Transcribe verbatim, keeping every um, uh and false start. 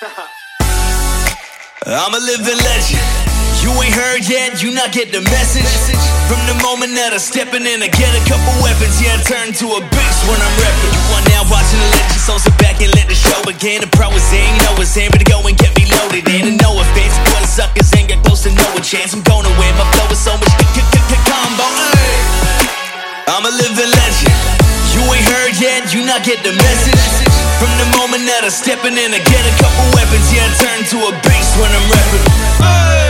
I'm a living legend. You ain't heard yet, you not get the message. From the moment that I steppin' in, I get a couple weapons. Yeah, I turn to a beast when I'm reppin'. You are now watching the legend, so sit back and let the show begin. The pro is in, know it's in, but to go and get me loaded in. And no offense, boy, the suckers ain't got close to no a chance. I'm gonna win, my flow is so much combo. I'm a living legend. You ain't heard yet, you not get the message. From the moment that I steppin' in, I get a couple weapons. Yeah, I turn to a beast when I'm reppin'.